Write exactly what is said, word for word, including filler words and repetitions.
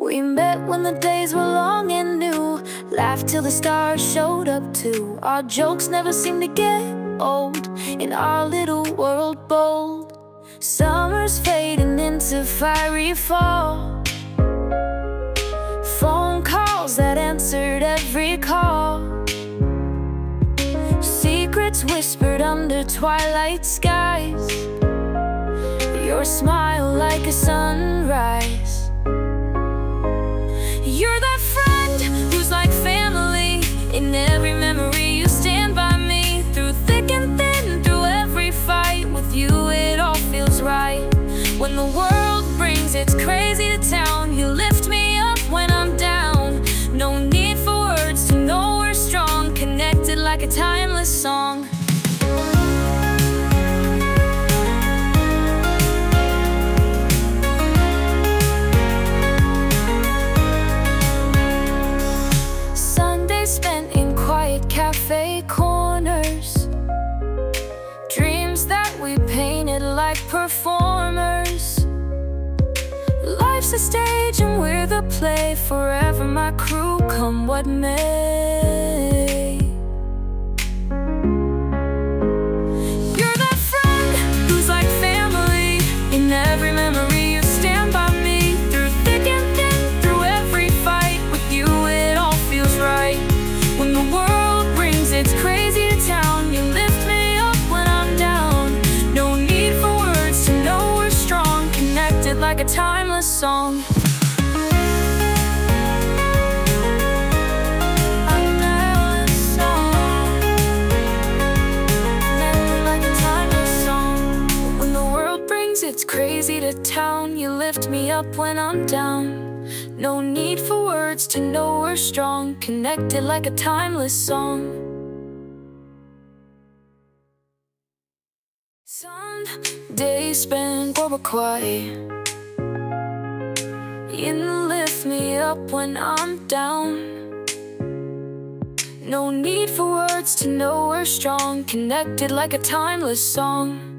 We met when the days were long and new, laughed till the stars showed up too. Our jokes never seemed to get old, in our little world bold. Summer's fading into fiery fall, phone calls that answered every call, secrets whispered under twilight skies, your smile like a sunrise. You're that friend who's like family. In every memory you stand by me, through thick and thin, through every fight. With you it all feels right. When the world brings its crazy to town, you lift me up when I'm down. No need for words to know we're strong, connected like a timeless song. Spent in quiet cafe corners, dreams that we painted like performers. Life's a stage and we're the play, forever my crew, come what may. You're that friend who's like family. In every memory you stand by me, through thick and thin, through every fight. With you it all feels right. When the world brings its crazy to town, you lift me up when I'm down. No need for words to know we're strong, connected like a timeless song. It's crazy to town, you lift me up when I'm down. No need for words to know we're strong, connected like a timeless song. Some days spent where we're quiet, you lift me up when I'm down. No need for words to know we're strong, connected like a timeless song.